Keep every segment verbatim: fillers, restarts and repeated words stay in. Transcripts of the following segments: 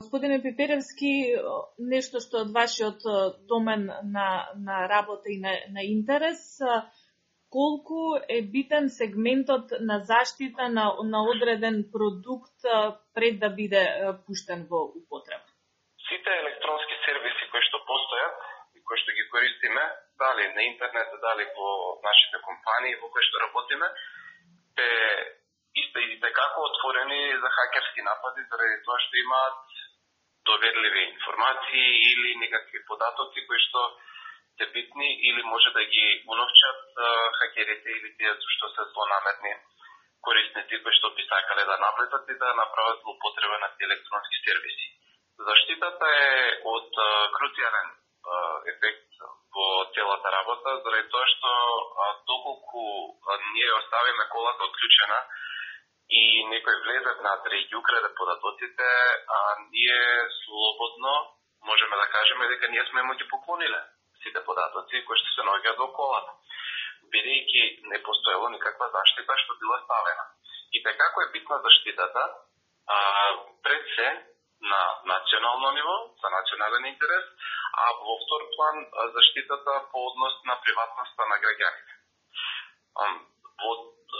господине Пиперевски, нешто што од вашиот домен на, на работа и на, на интерес, колку е битен сегментот на заштита на, на одреден продукт пред да биде пуштен во употреба? Сите електронски сервиси кои што постојат и кои што ги користиме, дали на интернет, дали во нашите компании во кои што работиме, те исто и како отворени за хакерски напади, заради тоа што имаат доверливи информации или некакви податоци кои што се битни или може да ги уновчат хакерите или тие што се злонамерни корисници кои што би сакале да наплетат и да направат злоупотреба на тие електронски сервиси. Заштитата е од круцијален ефект во целата работа, заради тоа што доколку ние оставиме колата отклучена и некој влезе внатре и ги украде податоците, а ние слободно можеме да кажеме дека ние сме му ги поклониле сите податоци кои што се наоѓаат во колата, бидејќи не постоело никаква заштита што била ставена. И така како е битна заштитата, а, пред се на национално ниво, за национален интерес, а во втор план заштитата по однос на приватноста на граѓаните. Во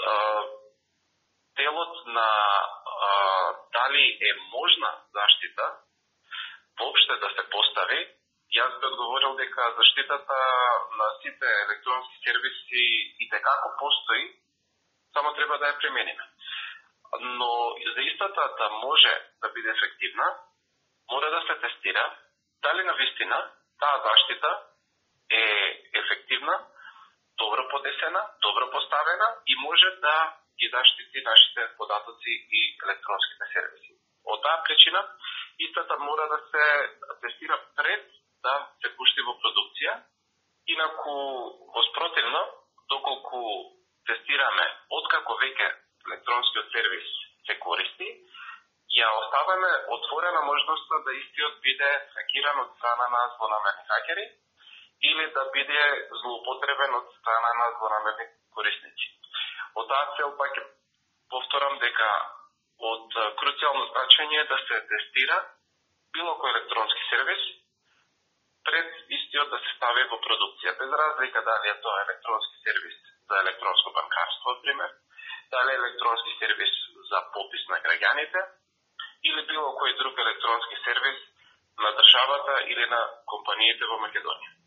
делот на а, дали е можна заштита воопште да се постави, јас би одговорил дека заштитата на сите електронски сервиси и tekako постои, само треба да ја премениме. Но за истата да може да биде ефективна, мора да се тестира дали навистина таа заштита е ефективна, добро подесена, добро поставена и може да ги заштити нашите податоци и електронските сервиси. Од таа причина, истата мора да се тестира пред да се пушти во продукција, инаку воспротивно, доколку тестираме откако веќе електронскиот сервис се користи, ја оставаме отворена можноста да истиот биде хакиран од страна на злонамерни хакери или да биде злоупотребен од страна на злонамерни корисници. Од таа цел пак ќе повторам дека од круцијално значење да се тестира било кој електронски сервис пред истиот да се стави во продукција, без разлика дали е тоа електронски сервис за електронско банкарство, пример, дали е електронски сервис за попис на граѓаните или било кој друг електронски сервис на државата или на компаниите во Македонија.